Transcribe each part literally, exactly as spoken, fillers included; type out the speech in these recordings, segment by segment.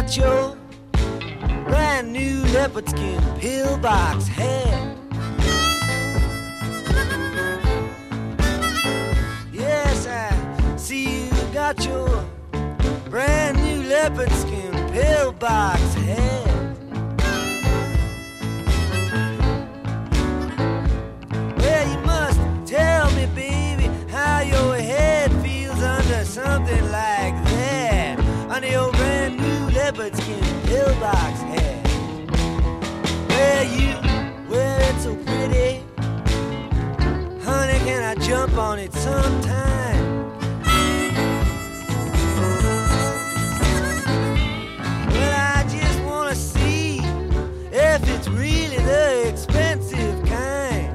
got your brand new leopard skin pillbox hat. Yes, I see you got your brand new leopard skin pillbox hat. Well, you must tell me, baby, how your head feels under something like that, under your brand new leopard skin pillbox hat. Well, you wear it so pretty, honey, can I jump on it sometime? Well, I just wanna see if it's really the expensive kind.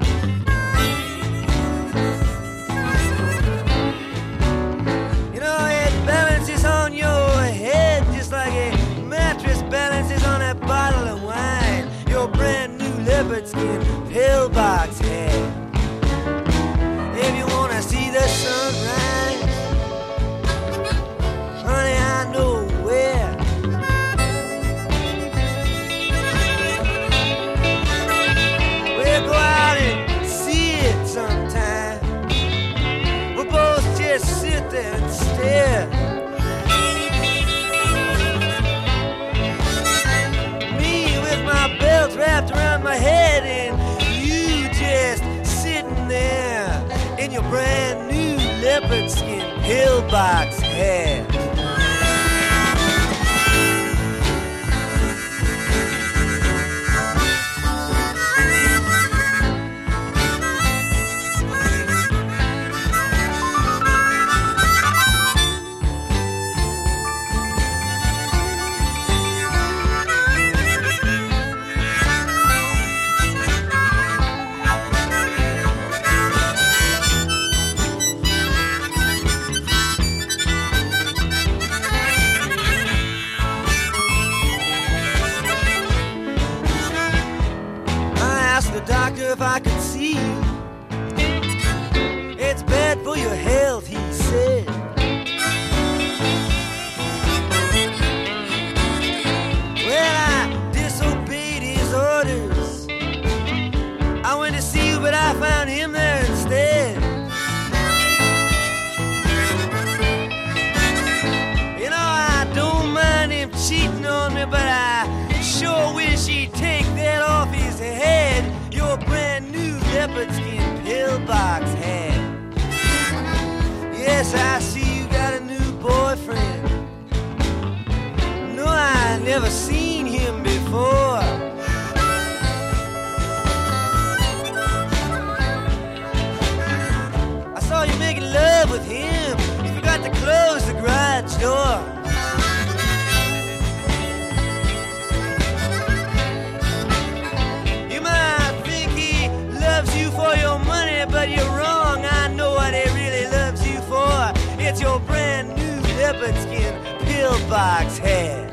You know, it balances on your head just like a mattress balances on a bottle of wine. Your brand new leopard skin pillbox hat. If you wanna see the sunrise, honey, I know where. We'll go out and see it sometime. We'll both just sit there and stare. Me with my belt wrapped around my head and you just sitting there in your brand new leopard skin pillbox hat. If I could see you, it's bad for your health, he said. Well, I disobeyed his orders. I went to see you, but I found him there instead. You know, I don't mind him cheating on me, but I sure wish he'd take that off his head. Your brand new leopard skin pillbox hat. Yes, I see you got a new boyfriend. No, I never seen him before. I saw you making love with him. You forgot to close the garage door. You for your money, but you're wrong. I know what he really loves you for. It's your brand new leopard skin pillbox hat.